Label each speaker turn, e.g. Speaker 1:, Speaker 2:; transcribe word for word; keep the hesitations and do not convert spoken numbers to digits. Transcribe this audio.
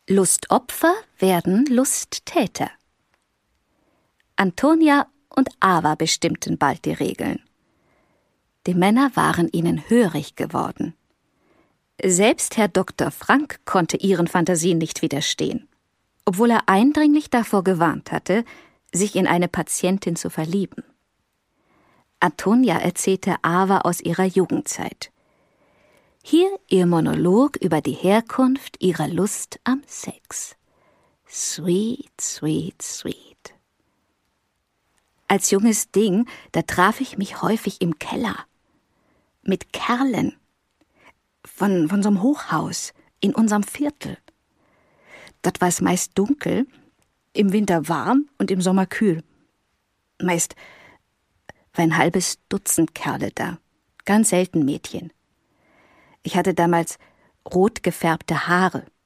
Speaker 1: Lustopfer werden Lusttäter. Antonia und Ava bestimmten bald die Regeln. Die Männer waren ihnen hörig geworden. Selbst Herr Doktor Frank konnte ihren Fantasien nicht widerstehen, obwohl er eindringlich davor gewarnt hatte, sich in eine Patientin zu verlieben. Antonia erzählte Ava aus ihrer Jugendzeit. Hier ihr Monolog über die Herkunft ihrer Lust am Sex. Sweet, sweet, sweet. Als junges Ding, da traf ich mich häufig im Keller. Mit Kerlen. Von, von so einem Hochhaus in unserem Viertel. Dort war es meist dunkel, im Winter warm und im Sommer kühl. Meist war ein halbes Dutzend Kerle da, ganz selten Mädchen. Ich hatte damals rot gefärbte Haare